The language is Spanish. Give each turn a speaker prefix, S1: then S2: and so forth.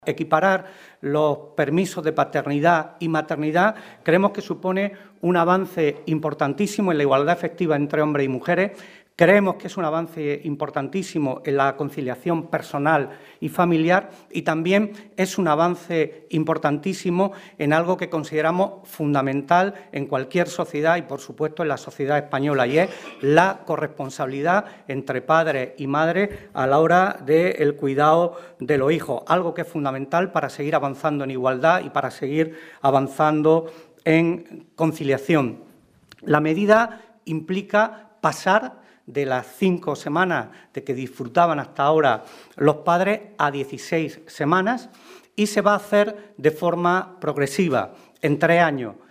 S1: Equiparar los permisos de paternidad y maternidad creemos que supone un avance importantísimo en la igualdad efectiva entre hombres y mujeres. Creemos que es un avance importantísimo en la conciliación personal y familiar y también es un avance importantísimo en algo que consideramos fundamental en cualquier sociedad y, por supuesto, en la sociedad española, y es la corresponsabilidad entre padres y madres a la hora del cuidado de los hijos, algo que es fundamental para seguir avanzando en igualdad y para seguir avanzando en conciliación. La medida implica pasar de las 5 semanas de que disfrutaban hasta ahora los padres a 16 semanas y se va a hacer de forma progresiva, en 3 años.